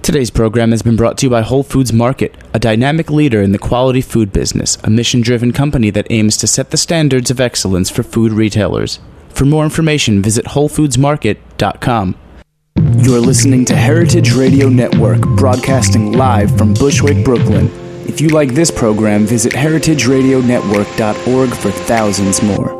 Today's program has been brought to you by Whole Foods Market, a dynamic leader in the quality food business, a mission-driven company that aims to set the standards of excellence for food retailers. For more information, visit WholeFoodsMarket.com. You're listening to Heritage Radio Network, broadcasting live from Bushwick, Brooklyn. If you like this program, visit heritageradionetwork.org for thousands more.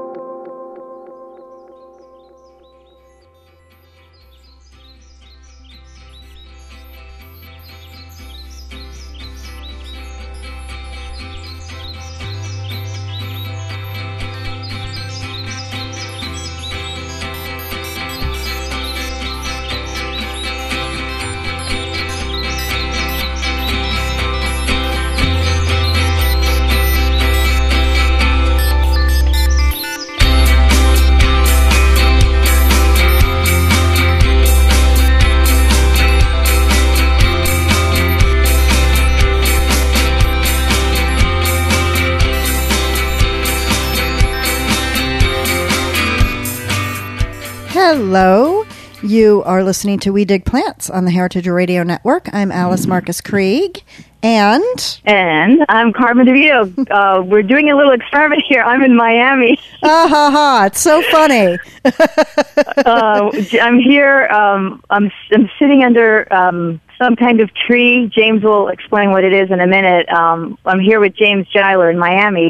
Hello, you are listening to We Dig Plants on the Heritage Radio Network. I'm Alice Marcus Krieg, and I'm Carmen DeVito. We're doing a little experiment here. I'm in Miami. It's so funny. I'm here. I'm sitting under some kind of tree. James will explain what it is in a minute. I'm here with James Giler in Miami,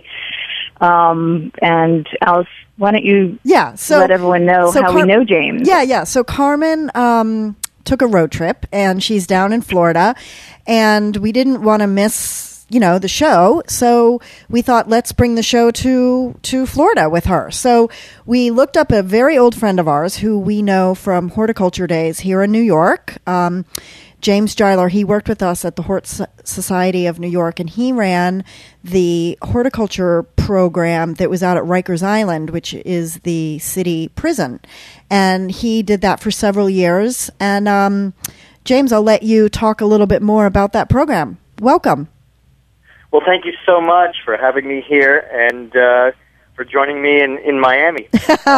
and Alice, why don't you let everyone know how we know James? Yeah. So Carmen took a road trip, and she's down in Florida, and we didn't want to miss, the show. So we thought, let's bring the show to Florida with her. So we looked up a very old friend of ours who we know from horticulture days here in New York. James Giler, he worked with us at the Hort Society of New York, and he ran the horticulture program that was out at Rikers Island, which is the city prison. And he did that for several years. And James, I'll let you talk a little bit more about that program. Welcome. Well, thank you so much for having me here and for joining me in Miami.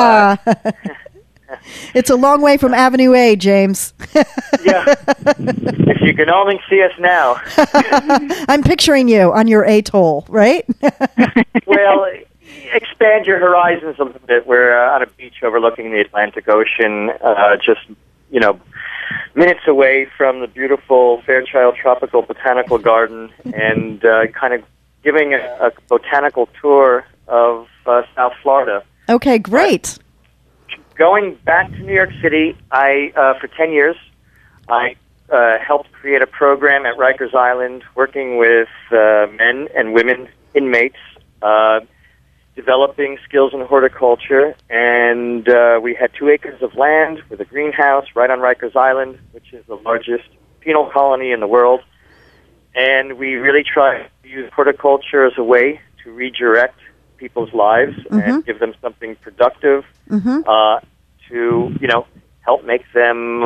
It's a long way from Avenue A, James. Yeah. If you can only see us now. I'm picturing you on your atoll, right? Well, expand your horizons a little bit. We're on a beach overlooking the Atlantic Ocean, just, minutes away from the beautiful Fairchild Tropical Botanical Garden, and kind of giving a botanical tour of South Florida. Okay, great. Going back to New York City, for 10 years, I helped create a program at Rikers Island working with men and women inmates, developing skills in horticulture. And we had 2 acres of land with a greenhouse right on Rikers Island, which is the largest penal colony in the world. And we really tried to use horticulture as a way to redirect people's lives and give them something productive to, help make them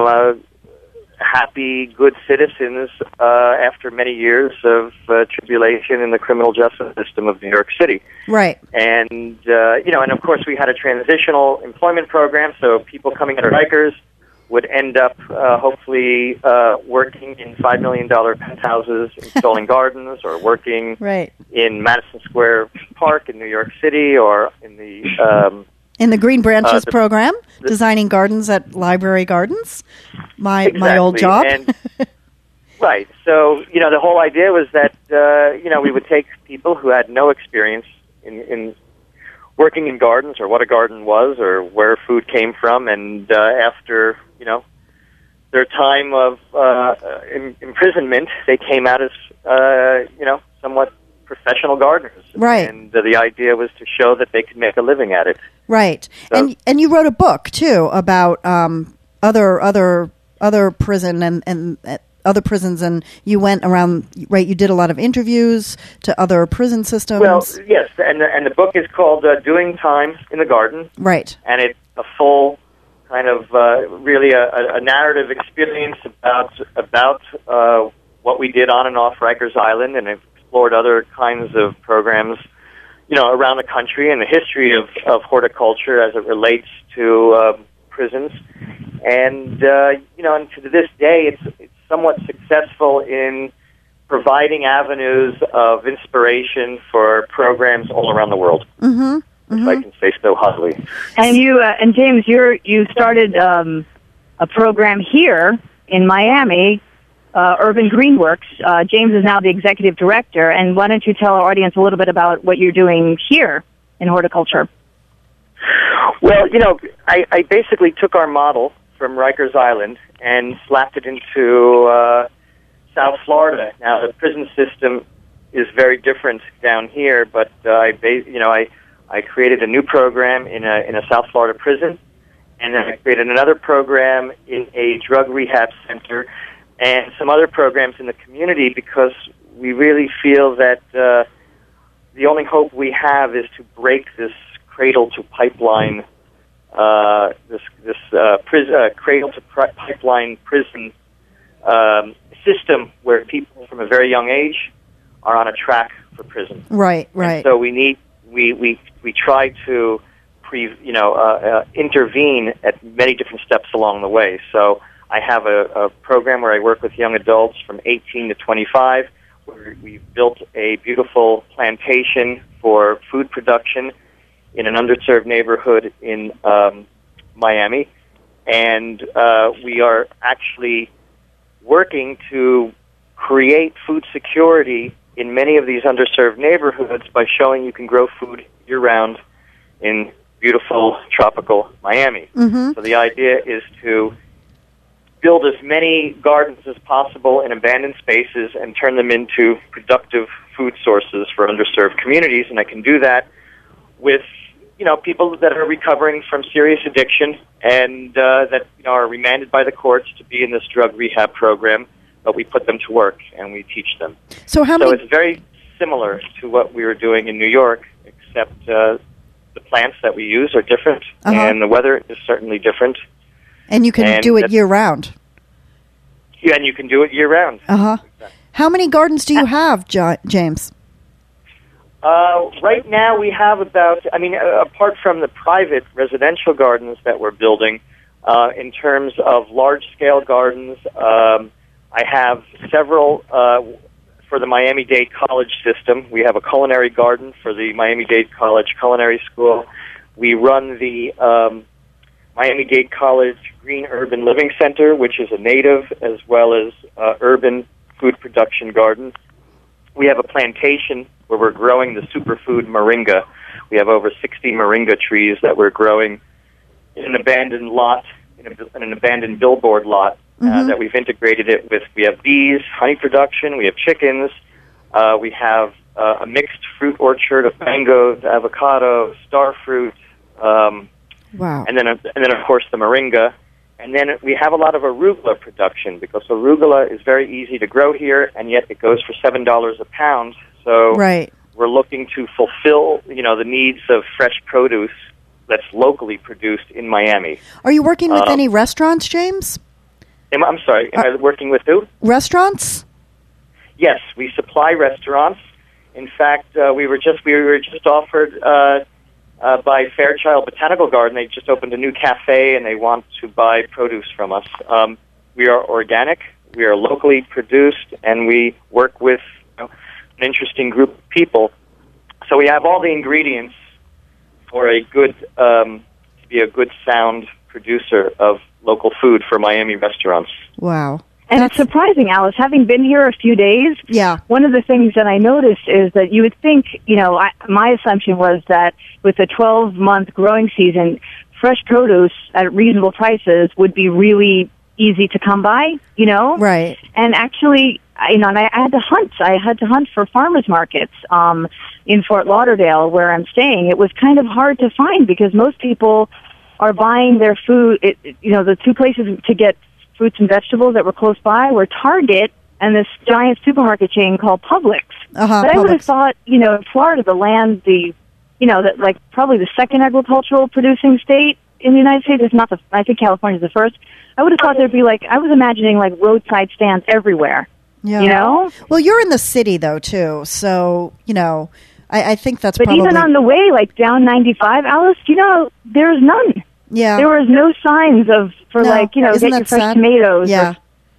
happy, good citizens after many years of tribulation in the criminal justice system of New York City. Right. And, and of course we had a transitional employment program, so people coming out of Rikers would end up hopefully working in $5 million penthouses, installing gardens, or working in Madison Square Park in New York City, or in the Green Branches program, designing gardens at Library Gardens, my old job. And, right. So, the whole idea was that, we would take people who had no experience in working in gardens, or what a garden was, or where food came from, and after, their time of imprisonment, they came out as, somewhat professional gardeners. Right. And the idea was to show that they could make a living at it. Right. So, and you wrote a book, too, about other prison and other prisons, and you went around, right, you did a lot of interviews to other prison systems. Well, yes, and the book is called Doing Time in the Garden. Right. And it's a full kind of really a narrative experience about what we did on and off Rikers Island, and explored other kinds of programs, around the country, and the history of horticulture as it relates to prisons. And, and to this day, it's somewhat successful in providing avenues of inspiration for programs all around the world. If I can say so humbly. And you and James, you started a program here in Miami, Urban Greenworks. James is now the executive director. And why don't you tell our audience a little bit about what you're doing here in horticulture? Well, I basically took our model from Rikers Island and slapped it into South Florida. Now, the prison system is very different down here, but I created a new program in a South Florida prison, and then I created another program in a drug rehab center, and some other programs in the community, because we really feel that the only hope we have is to break this cradle to pipeline, cradle to pipeline prison system where people from a very young age are on a track for prison. Right. And so we try to intervene at many different steps along the way. So I have a program where I work with young adults from 18 to 25, where we've built a beautiful plantation for food production in an underserved neighborhood in Miami. And we are actually working to create food security in many of these underserved neighborhoods by showing you can grow food year-round in beautiful tropical Miami. So the idea is to build as many gardens as possible in abandoned spaces and turn them into productive food sources for underserved communities. And I can do that with people that are recovering from serious addiction and that are remanded by the courts to be in this drug rehab program, but we put them to work and we teach them. So it's very similar to what we were doing in New York, except the plants that we use are different, and the weather is certainly different. And you can do it year-round. Yeah, and you can do it year-round. Exactly. How many gardens do you have, James? Right now we have apart from the private residential gardens that we're building, in terms of large-scale gardens, I have several for the Miami-Dade College system. We have a culinary garden for the Miami-Dade College Culinary School. We run the Miami-Dade College Green Urban Living Center, which is a native as well as urban food production garden. We have a plantation where we're growing the superfood moringa. We have over 60 moringa trees that we're growing in an abandoned lot, in an abandoned billboard lot that we've integrated it with. We have bees, honey production, we have chickens, we have a mixed fruit orchard of mangoes, avocado, star fruit, wow. and then of course the moringa. And then we have a lot of arugula production, because arugula is very easy to grow here, and yet it goes for $7 a pound. So we're looking to fulfill, the needs of fresh produce that's locally produced in Miami. Are you working with any restaurants, James? I'm sorry, am I working with who? Restaurants? Yes, we supply restaurants. In fact, we were just offered by Fairchild Botanical Garden. They just opened a new cafe, and they want to buy produce from us. We are organic, we are locally produced, and we work with an interesting group of people. So we have all the ingredients for a good, to be a good, sound producer of local food for Miami restaurants. Wow. And it's surprising, Alice, having been here a few days, one of the things that I noticed is that you would think, my assumption was that with a 12-month growing season, fresh produce at reasonable prices would be really easy to come by, Right. And actually, and I had to hunt. I had to hunt for farmers markets in Fort Lauderdale, where I'm staying. It was kind of hard to find because most people are buying their food. The two places to get fruits and vegetables that were close by were Target and this giant supermarket chain called Publix. But I would have thought, in Florida, the land, probably the second agricultural producing state in the United States, is not I think California is the first. I would have thought there'd be I was imagining roadside stands everywhere. Yeah. Well, you're in the city though too, so I think that's. But probably... even on the way, down 95, Alice, there's none. Yeah. There was no signs get your fresh tomatoes. Yeah.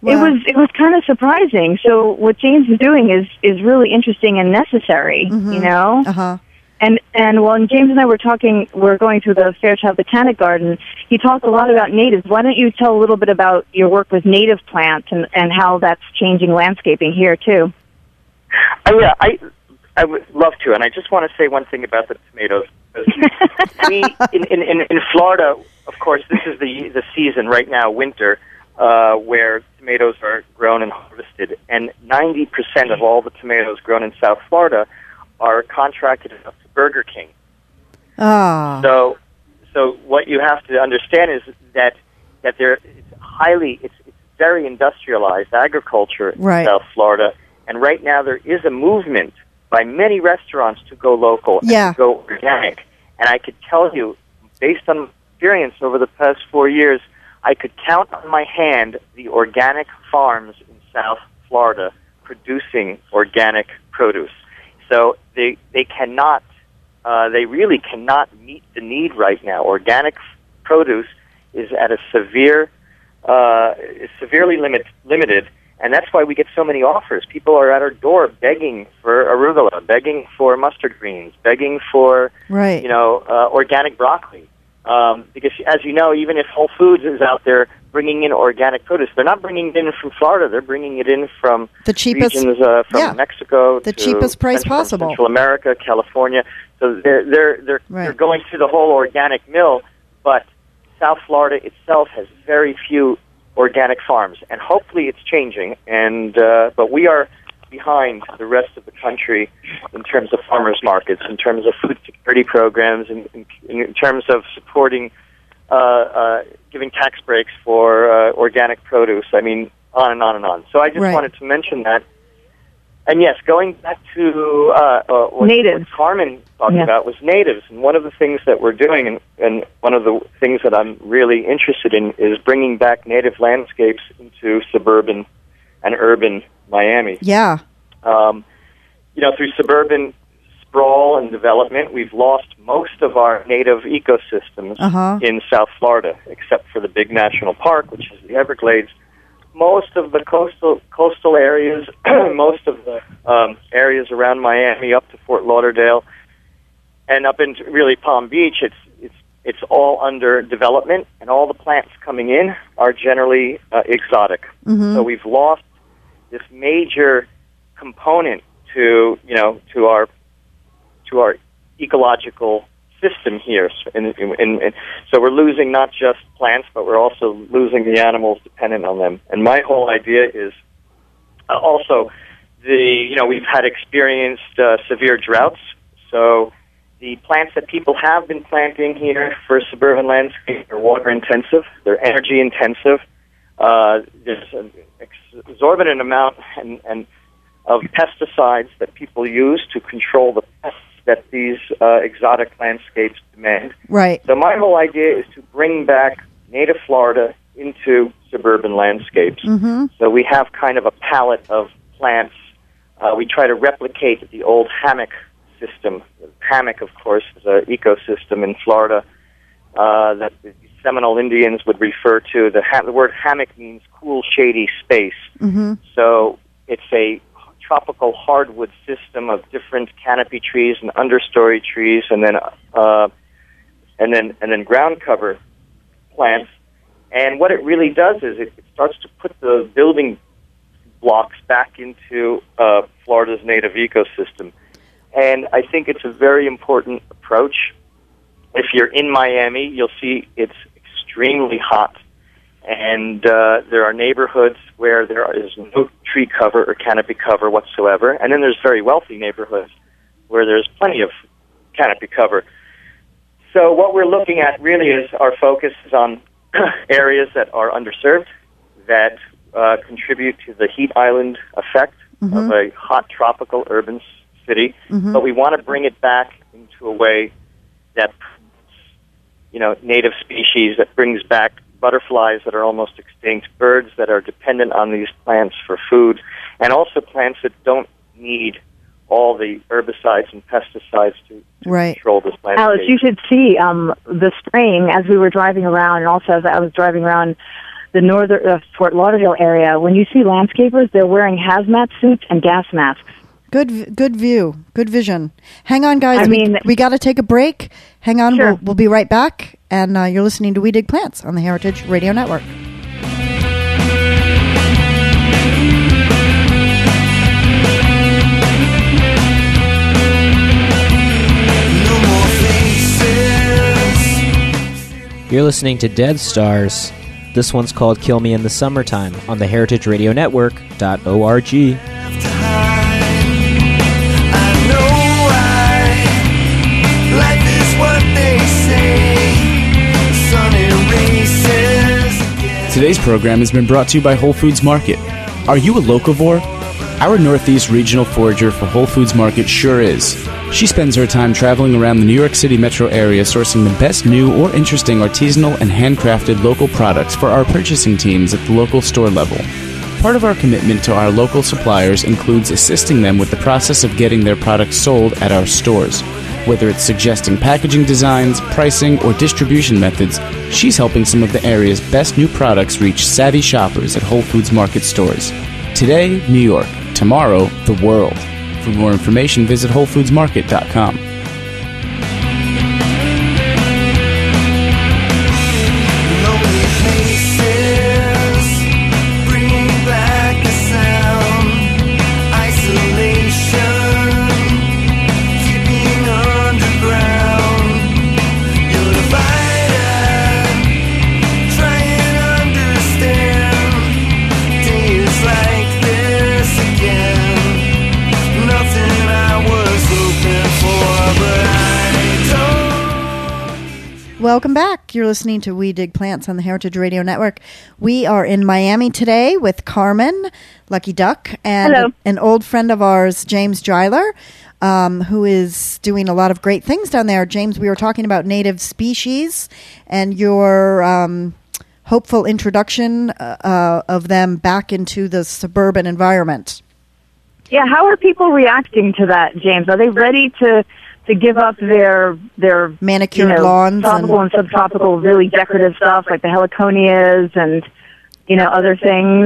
it was kind of surprising. So what James is doing is really interesting and necessary, you know? Uh-huh. And when James and I were going through the Fairchild Botanic Garden, he talked a lot about natives. Why don't you tell a little bit about your work with native plants and how that's changing landscaping here, too? Yeah, I would love to, and I just want to say one thing about the tomatoes. We in Florida, of course, this is the season right now, winter, where tomatoes are grown and harvested, and 90% of all the tomatoes grown in South Florida are contracted out to Burger King. Ah. So what you have to understand is that it's very industrialized agriculture in South Florida, and right now there is a movement by many restaurants to go local and to go organic. And I could tell you, based on experience over the past 4 years, I could count on my hand the organic farms in South Florida producing organic produce. So they really cannot meet the need right now. Organic produce is at a severely limited, and that's why we get so many offers. People are at our door begging for arugula, begging for mustard greens, begging for organic broccoli. Because, as you know, even if Whole Foods is out there bringing in organic produce, they're not bringing it in from Florida. They're bringing it in from the cheapest regions from Mexico, the cheapest price possible, Central America, California. So they're going through the whole organic mill. But South Florida itself has very few organic farms, and hopefully it's changing. And but we are behind the rest of the country in terms of farmers markets, in terms of food security programs, in terms of supporting, giving tax breaks for organic produce. I mean, on and on and on. So I just wanted to mention that. And yes, going back to what Carmen talked about was natives. And one of the things that we're doing, and one of the things that I'm really interested in, is bringing back native landscapes into suburban and urban Miami. Yeah. Through suburban sprawl and development, we've lost most of our native ecosystems in South Florida, except for the big national park, which is the Everglades. Most of the coastal areas, most of the areas around Miami up to Fort Lauderdale, and up into really Palm Beach, it's all under development, and all the plants coming in are generally exotic. Mm-hmm. So we've lost this major component to our ecological system here, and so we're losing not just plants, but we're also losing the animals dependent on them. And my whole idea is also we've had experienced severe droughts, so the plants that people have been planting here for suburban landscape are water intensive, they're energy intensive. There's an exorbitant amount and of pesticides that people use to control the pests that these exotic landscapes demand. Right. So my whole idea is to bring back native Florida into suburban landscapes. Mm-hmm. So we have kind of a palette of plants. We try to replicate the old hammock system. The hammock, of course, is an ecosystem in Florida that the Seminole Indians would refer to. The word hammock means cool, shady space. Mm-hmm. So it's a tropical hardwood system of different canopy trees and understory trees, and then ground cover plants. And what it really does is it starts to put the building blocks back into Florida's native ecosystem. And I think it's a very important approach. If you're in Miami, you'll see it's extremely hot. And there are neighborhoods where there is no tree cover or canopy cover whatsoever. And then there's very wealthy neighborhoods where there's plenty of canopy cover. So what we're looking at really is our focus is on areas that are underserved, that contribute to the heat island effect of a hot tropical urban city. Mm-hmm. But we want to bring it back into a way that, native species, that brings back butterflies that are almost extinct, birds that are dependent on these plants for food, and also plants that don't need all the herbicides and pesticides to control this landscape. Alice, you should see the spraying as we were driving around, and also as I was driving around northern Fort Lauderdale area, when you see landscapers, they're wearing hazmat suits and gas masks. Good view. Good vision. Hang on, guys. I mean, we got to take a break. Hang on. Sure. We'll be right back. And you're listening to We Dig Plants on the Heritage Radio Network. You're listening to Dead Stars. This one's called Kill Me in the Summertime on the heritageradionetwork.org. Today's program has been brought to you by Whole Foods Market. Are you a locavore? Our Northeast regional forager for Whole Foods Market sure is. She spends her time traveling around the New York City metro area sourcing the best new or interesting artisanal and handcrafted local products for our purchasing teams at the local store level. Part of our commitment to our local suppliers includes assisting them with the process of getting their products sold at our stores. Whether it's suggesting packaging designs, pricing, or distribution methods, she's helping some of the area's best new products reach savvy shoppers at Whole Foods Market stores. Today, New York. Tomorrow, the world. For more information, visit WholeFoodsMarket.com. Welcome back. You're listening to We Dig Plants on the Heritage Radio Network. We are in Miami today with Carmen, Lucky Duck, and Hello. An old friend of ours, James Dreiler, who is doing a lot of great things down there. James, we were talking about native species and your hopeful introduction of them back into the suburban environment. Yeah, how are people reacting to that, James? Are they ready to give up their manicured lawns, tropical and subtropical, really decorative stuff like the heliconias and other things?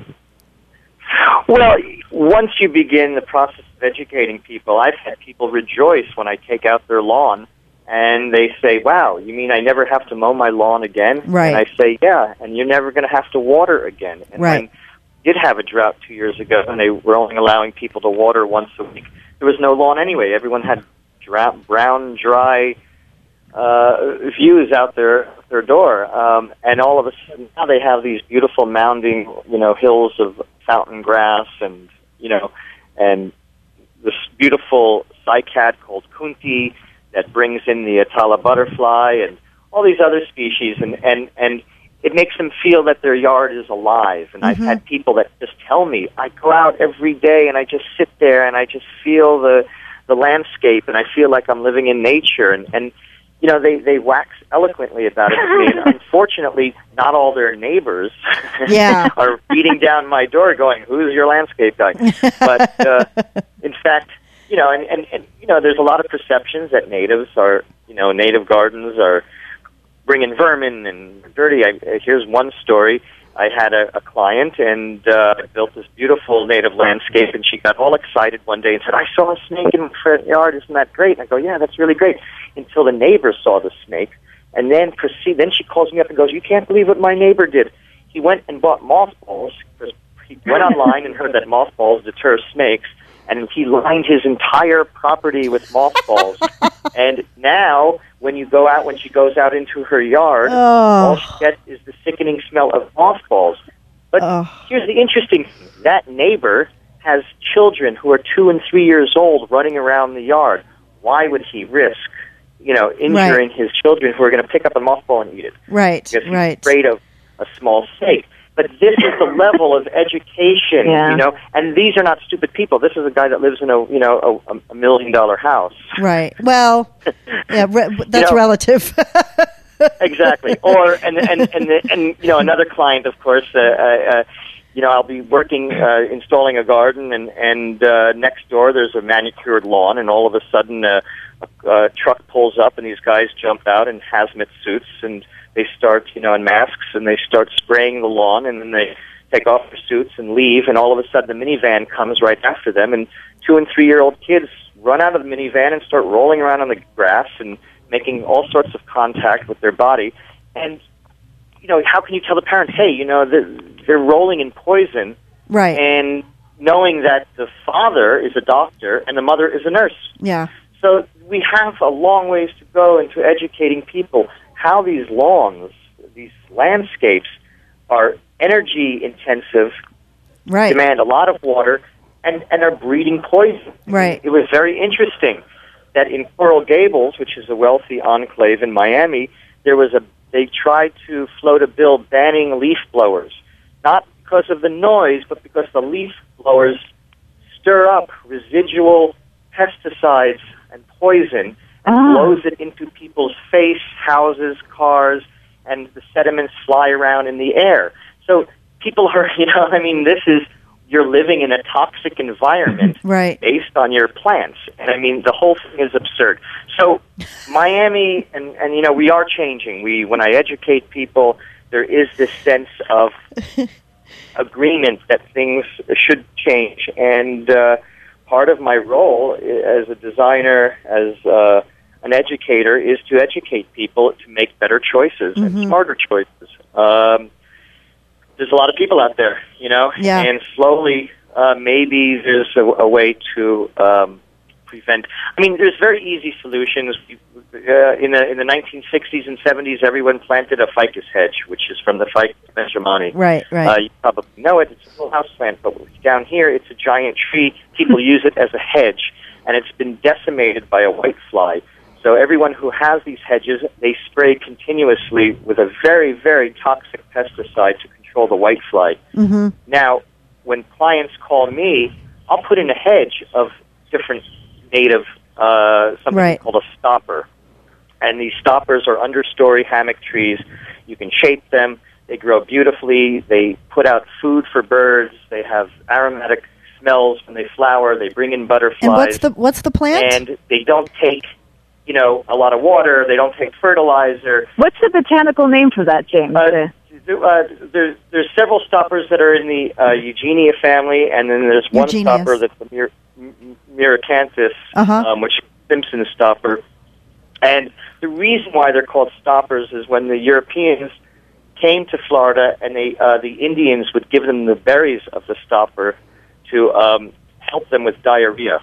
Well, once you begin the process of educating people, I've had people rejoice when I take out their lawn and they say, "Wow, you mean I never have to mow my lawn again?" Right. And I say, "Yeah, and you're never going to have to water again." And right. when we did have a drought 2 years ago and they were only allowing people to water once a week, there was no lawn anyway. Everyone had brown, dry views out their door, and all of a sudden now they have these beautiful mounding, hills of fountain grass, and and this beautiful cycad called kunti that brings in the Atala butterfly and all these other species, and it makes them feel that their yard is alive. And I've had people that just tell me, I go out every day and I just sit there and I just feel the landscape, and I feel like I'm living in nature, and they wax eloquently about it to me. And unfortunately, not all their neighbors are beating down my door going, "Who's your landscape guy?" But in fact, and there's a lot of perceptions that natives are, native gardens are bringing vermin and dirty. Here's one story. I had a client and built this beautiful native landscape, and she got all excited one day and said, "I saw a snake in my front yard. Isn't that great?" And I go, "Yeah, that's really great." Until the neighbor saw the snake, and then she calls me up and goes, "You can't believe what my neighbor did. He went and bought mothballs because he went online and heard that mothballs deter snakes, and he lined his entire property with mothballs. And now, when she goes out into her yard, all she gets is the sickening smell of mothballs." But here's the interesting thing. That neighbor has children who are 2 and 3 years old running around the yard. Why would he risk, injuring his children who are going to pick up a mothball and eat it? Right, because he's afraid of a small snake. But this is the level of education, and these are not stupid people. This is a guy that lives in a $1 million house. Right. Well, yeah, that's relative. Exactly. Or and another client, of course. I'll be working installing a garden, and next door there's a manicured lawn, and all of a sudden a a truck pulls up and these guys jump out in hazmat suits and they start, in masks, and they start spraying the lawn, and then they take off their suits and leave, and all of a sudden the minivan comes right after them, and 2- and 3-year-old kids run out of the minivan and start rolling around on the grass and making all sorts of contact with their body. And, how can you tell the parents, hey, they're rolling in poison, right? And knowing that the father is a doctor and the mother is a nurse. Yeah. So we have a long ways to go into educating people how these lawns, these landscapes, are energy intensive, right? Demand a lot of water, and are breeding poison. Right. It was very interesting that in Coral Gables, which is a wealthy enclave in Miami, they tried to float a bill banning leaf blowers, not because of the noise, but because the leaf blowers stir up residual pesticides and poison and blows it into people's face, houses, cars, and the sediments fly around in the air. So people are, you're living in a toxic environment right. based on your plants. And the whole thing is absurd. So Miami, and we are changing. When I educate people, there is this sense of agreement that things should change. And part of my role as a designer, as an educator, is to educate people to make better choices and smarter choices. There's a lot of people out there, Yeah. and slowly maybe there's a way to prevent. There's very easy solutions. In the 1960s and 70s, everyone planted a ficus hedge, which is from the Ficus benjamini. Right. You probably know it. It's a little house plant, but down here it's a giant tree. People use it as a hedge, and it's been decimated by a whitefly. So everyone who has these hedges, they spray continuously with a very, very toxic pesticide to control the whitefly. Mm-hmm. Now, when clients call me, I'll put in a hedge of different native, something called a stopper. And these stoppers are understory hammock trees. You can shape them. They grow beautifully. They put out food for birds. They have aromatic smells when they flower. They bring in butterflies. And what's the plant? And they don't take, a lot of water. They don't take fertilizer. What's the botanical name for that, James? There's several stoppers that are in the Eugenia family, and then there's one stopper that's the Miracanthus, which is Simpson's stopper. And the reason why they're called stoppers is when the Europeans came to Florida, and the Indians would give them the berries of the stopper to help them with diarrhea.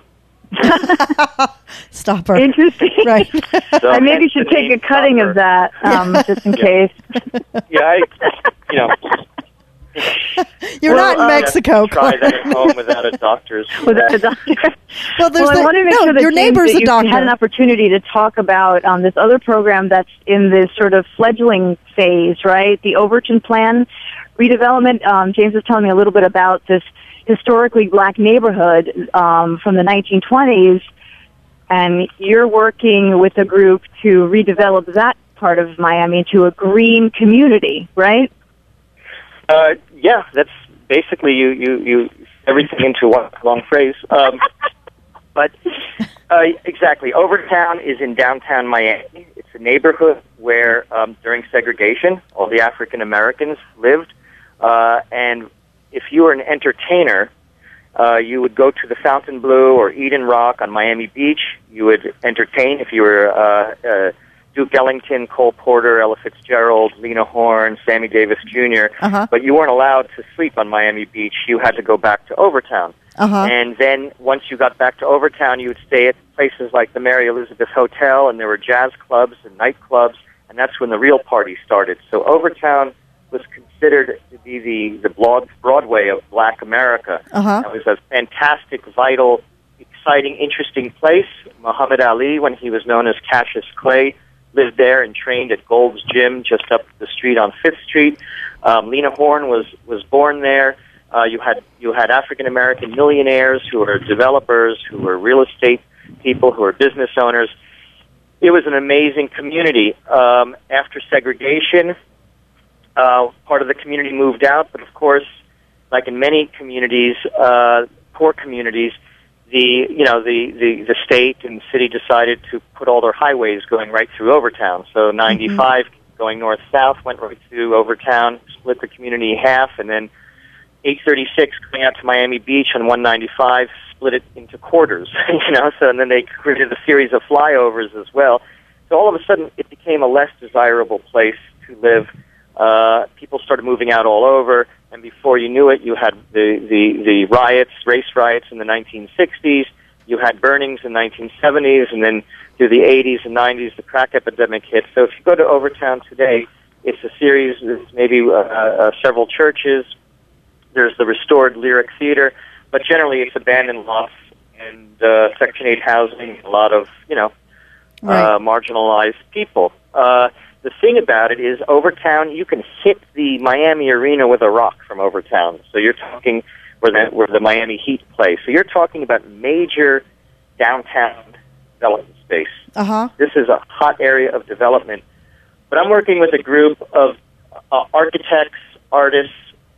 Stopper. Interesting. Right. So I maybe should take a cutting of that, just in case. Yeah, You're not in Mexico. Try that at home without a doctor's. Without a doctor. Well, I want to make sure that your neighbor's a doctor. You had an opportunity to talk about this other program that's in this sort of fledgling phase, right? The Overton Plan redevelopment. James was telling me a little bit about this historically black neighborhood from the 1920s, and you're working with a group to redevelop that part of Miami to a green community, right? Yeah, that's basically you everything into one long phrase. But exactly, Overtown is in downtown Miami. It's a neighborhood where during segregation, all the African Americans lived, and if you were an entertainer, you would go to the Fontainebleau or Eden Rock on Miami Beach. You would entertain if you were Duke Ellington, Cole Porter, Ella Fitzgerald, Lena Horne, Sammy Davis Jr., but you weren't allowed to sleep on Miami Beach. You had to go back to Overtown. And then once you got back to Overtown, you would stay at places like the Mary Elizabeth Hotel, and there were jazz clubs and nightclubs, and that's when the real party started. So Overtown was considered to be the Broadway of Black America. It was a fantastic, vital, exciting, interesting place. Muhammad Ali, when he was known as Cassius Clay, lived there and trained at Gold's Gym just up the street on 5th Street. Lena Horne was born there. You had African American millionaires who were developers, who were real estate people, who were business owners. It was an amazing community. After segregation, part of the community moved out, but of course, like in many communities, poor communities, the state and city decided to put all their highways going right through Overtown. So 95 going north-south went right through Overtown, split the community in half, and then 836 going out to Miami Beach on 195 split it into quarters. So and then they created a series of flyovers as well. So all of a sudden it became a less desirable place to live. People started moving out all over, and before you knew it, you had the riots, race riots in the 1960s. You had burnings in the 1970s, and then through the 80s and 90s, the crack epidemic hit. So if you go to Overtown today, it's a series, there's maybe several churches, there's the restored Lyric Theater, but generally it's abandoned lots and Section 8 housing, a lot of, marginalized people. The thing about it is Overtown, you can hit the Miami Arena with a rock from Overtown. So you're talking where the Miami Heat plays. So you're talking about major downtown development space. This is a hot area of development. But I'm working with a group of architects, artists,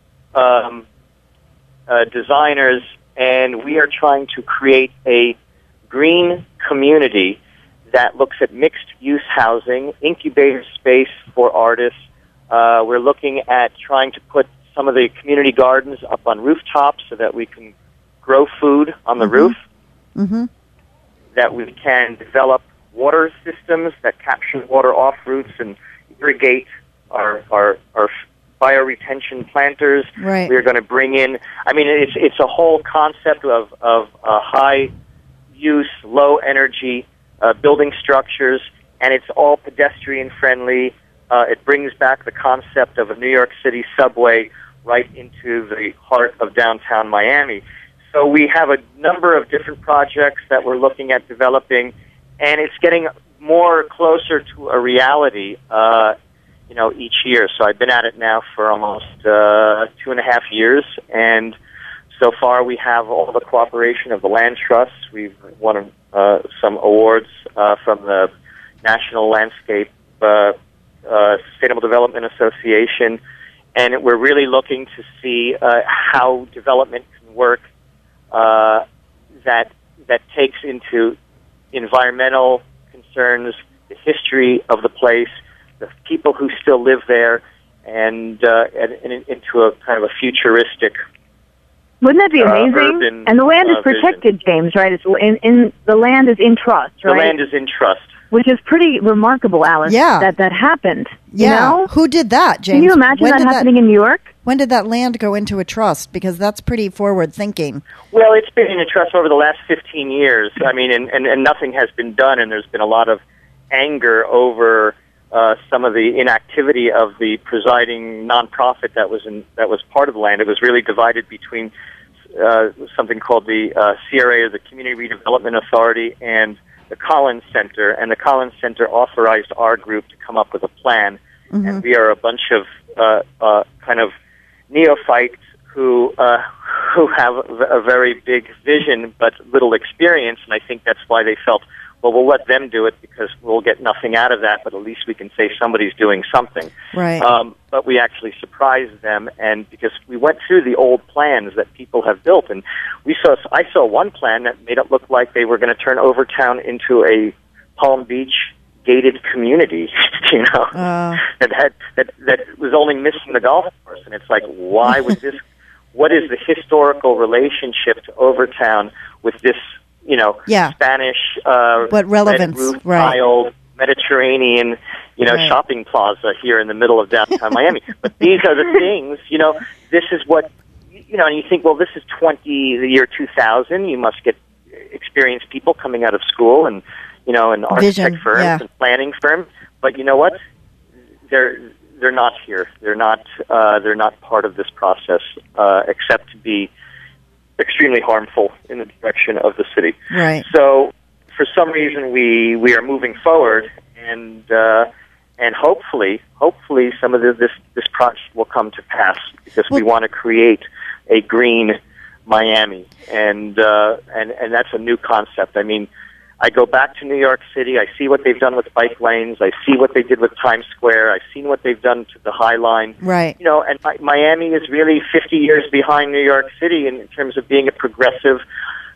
designers, and we are trying to create a green community that looks at mixed-use housing, incubator space for artists. We're looking at trying to put some of the community gardens up on rooftops so that we can grow food on the roof, that we can develop water systems that capture water off roots and irrigate our bioretention planters. Right. We're going to bring in, it's a whole concept of high-use, low-energy building structures, and it's all pedestrian-friendly. It brings back the concept of a New York City subway right into the heart of downtown Miami. So we have a number of different projects that we're looking at developing, and it's getting more closer to a reality, each year. So I've been at it now for almost 2.5 years, and so far we have all the cooperation of the Land Trust. We've won some awards from the National Landscape Sustainable Development Association, and we're really looking to see how development can work that takes into environmental concerns, the history of the place, the people who still live there, and into a kind of a futuristic. Wouldn't that be amazing? And the land is protected, James, right? It's the land is in trust, right? The land is in trust. Which is pretty remarkable, Alice, that happened. Yeah. You know? Who did that, James? Can you imagine that happening in New York? When did that land go into a trust? Because that's pretty forward thinking. Well, it's been in a trust over the last 15 years. And nothing has been done, and there's been a lot of anger over some of the inactivity of the presiding nonprofit that was part of the land. It was really divided between something called the CRA, or the Community Redevelopment Authority, and the Collins Center. And the Collins Center authorized our group to come up with a plan. And we are a bunch of kind of neophytes who have a very big vision but little experience, and I think that's why they felt, well, we'll let them do it because we'll get nothing out of that, but at least we can say somebody's doing something. Right. But we actually surprised them, and because we went through the old plans that people have built, and I saw one plan that made it look like they were going to turn Overtown into a Palm Beach gated community, that was only missing the golf course, and it's like, why would this? What is the historical relationship to Overtown with this? Spanish, what relevance, roof-tiled, Mediterranean, shopping plaza here in the middle of downtown Miami. But these are the things, this is what, and you think, well, this is the year 2000. You must get experienced people coming out of school and, and architect firms and planning firms. But you know what? They're not here. They're not part of this process, except to be extremely harmful in the direction of the city. Right. So, for some reason, we are moving forward, and hopefully some of this project will come to pass because we want to create a green Miami, and that's a new concept. I go back to New York City. I see what they've done with bike lanes. I see what they did with Times Square. I've seen what they've done to the High Line. Right. And Miami is really 50 years behind New York City in terms of being a progressive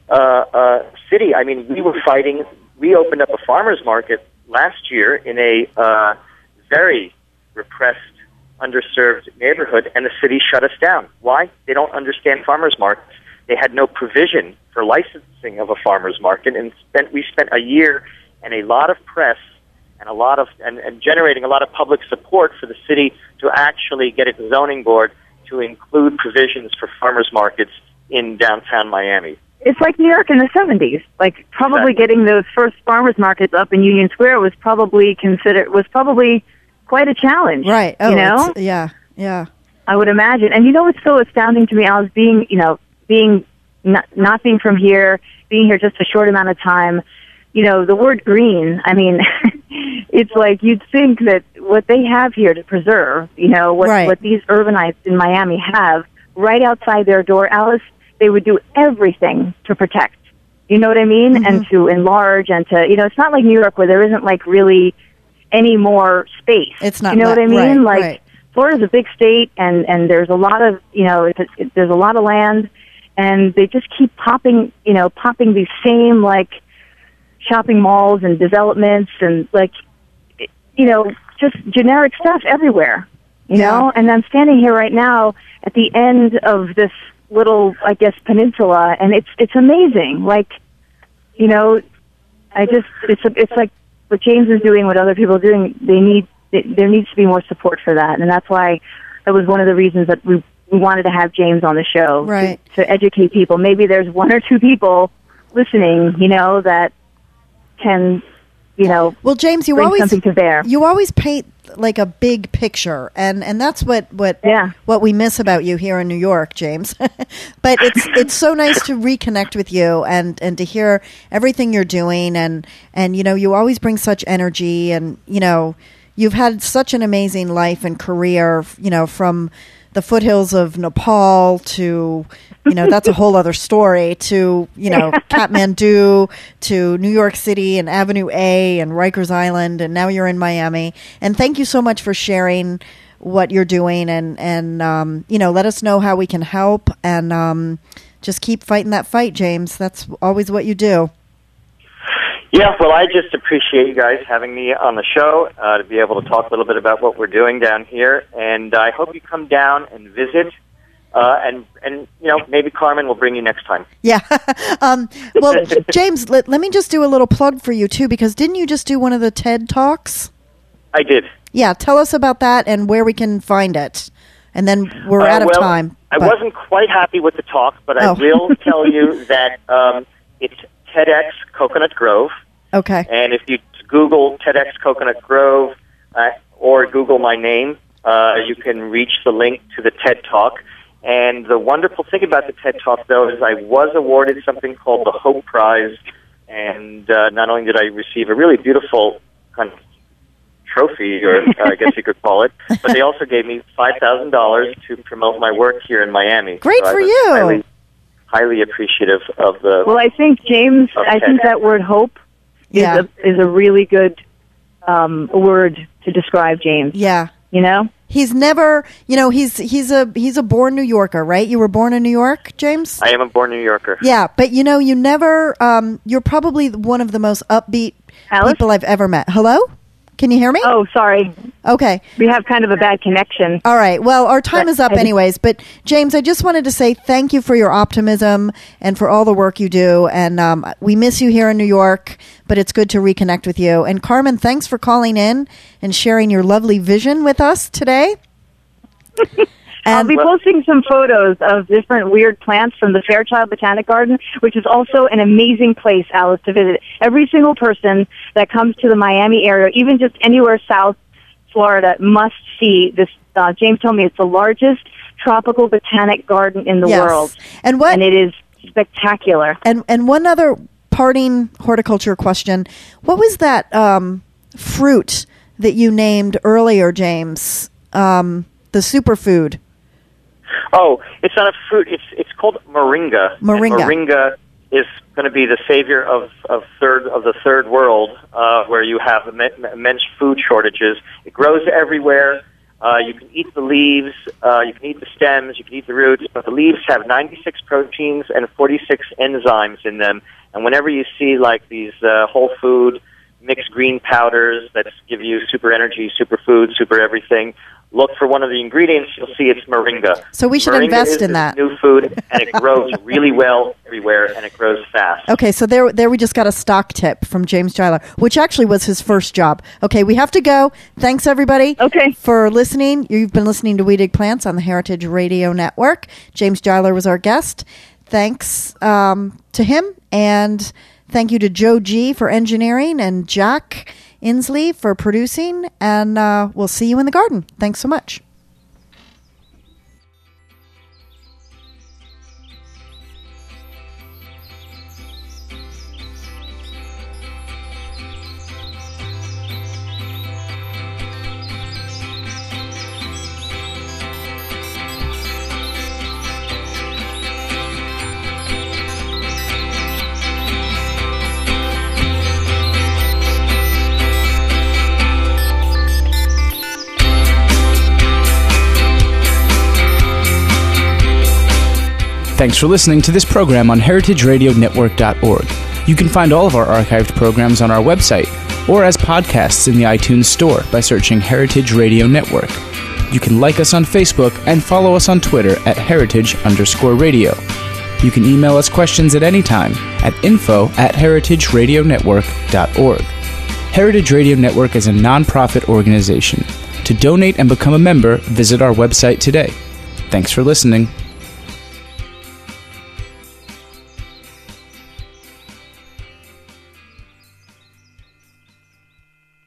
city. I mean, we were fighting. We opened up a farmer's market last year in a very repressed, underserved neighborhood, and the city shut us down. Why? They don't understand farmers markets. They had no provision for licensing of a farmers market, and we spent a year and a lot of press and and generating a lot of public support for the city to actually get its zoning board to include provisions for farmers markets in downtown Miami. It's like New York in the 70s. Like, probably getting those first farmers markets up in Union Square was probably quite a challenge. Right. Oh, you know? Yeah. I would imagine. And you know what's so astounding to me, Alice, being not being from here, being here just a short amount of time, the word green, I mean, it's like you'd think that what they have here to preserve, what these urbanites in Miami have right outside their door, Alice, they would do everything to protect. You know what I mean? Mm-hmm. And to enlarge and to, it's not like New York where there isn't like really any more space. It's not. You know what I mean? Right. Florida's a big state, and there's a lot of, there's a lot of land, and they just keep popping these same like shopping malls and developments and like, just generic stuff everywhere. You know, and I'm standing here right now at the end of this little, I guess, peninsula, and it's amazing. Like, it's like what James is doing, what other people are doing. There needs to be more support for that, and that's why that was one of the reasons that we wanted to have James on the show, right? To educate people. Maybe there's one or two people listening, that can, well, James, bring something to bear. You always paint like a big picture, and that's what we miss about you here in New York, James. But it's so nice to reconnect with you and to hear everything you're doing, and you always bring such energy, and you've had such an amazing life and career, from the foothills of Nepal to, that's a whole other story, to, Kathmandu, to New York City and Avenue A and Rikers Island, and now you're in Miami. And thank you so much for sharing what you're doing, and let us know how we can help, and just keep fighting that fight, James. That's always what you do. Yeah, well, I just appreciate you guys having me on the show to be able to talk a little bit about what we're doing down here, and I hope you come down and visit, and maybe Carmen will bring you next time. Yeah. Well, James, let me just do a little plug for you, too, because didn't you just do one of the TED Talks? I did. Yeah, tell us about that and where we can find it. And then we're out of time. I wasn't quite happy with the talk, but I will tell you that it's TEDx Coconut Grove. Okay. And if you Google TEDx Coconut Grove or Google my name, you can reach the link to the TED Talk. And the wonderful thing about the TED Talk, though, is I was awarded something called the Hope Prize. And not only did I receive a really beautiful kind of trophy, or I guess you could call it, but they also gave me $5,000 to promote my work here in Miami. Great for you. Highly appreciative of the... Well, I think, James, that word hope is a really good word to describe James. Yeah. He's never, he's a born New Yorker, right? You were born in New York, James? I am a born New Yorker. Yeah, but you never, you're probably one of the most upbeat people I've ever met. Hello? Can you hear me? Oh, sorry. Okay. We have kind of a bad connection. All right. Well, our time is up anyways. But, James, I just wanted to say thank you for your optimism and for all the work you do. And we miss you here in New York, but it's good to reconnect with you. And, Carmen, thanks for calling in and sharing your lovely vision with us today. I'll be posting some photos of different weird plants from the Fairchild Botanic Garden, which is also an amazing place, Alice, to visit. Every single person that comes to the Miami area, even just anywhere south Florida, must see this. James told me it's the largest tropical botanic garden in the world. And it is spectacular. And one other parting horticulture question. What was that fruit that you named earlier, James? The superfood. Oh, it's not a fruit. It's called moringa. Moringa. And moringa is going to be the savior of the third world, where you have immense food shortages. It grows everywhere. You can eat the leaves, you can eat the stems, you can eat the roots, but the leaves have 96 proteins and 46 enzymes in them. And whenever you see like these whole food mixed green powders that give you super energy, super food, super everything, look for one of the ingredients, you'll see it's moringa. So we should moringa invest in that. New food, and it grows really well everywhere, and it grows fast. Okay, so there we just got a stock tip from James Giler, which actually was his first job. Okay, we have to go. Thanks, everybody, for listening. You've been listening to We Dig Plants on the Heritage Radio Network. James Giler was our guest. Thanks to him, and thank you to Joe G. for engineering and Jack Inslee for producing, and we'll see you in the garden. Thanks so much. Thanks for listening to this program on heritageradionetwork.org. You can find all of our archived programs on our website or as podcasts in the iTunes Store by searching Heritage Radio Network. You can like us on Facebook and follow us on Twitter at @heritage_radio. You can email us questions at any time at info@heritageradionetwork.org. Heritage Radio Network is a non-profit organization. To donate and become a member, visit our website today. Thanks for listening.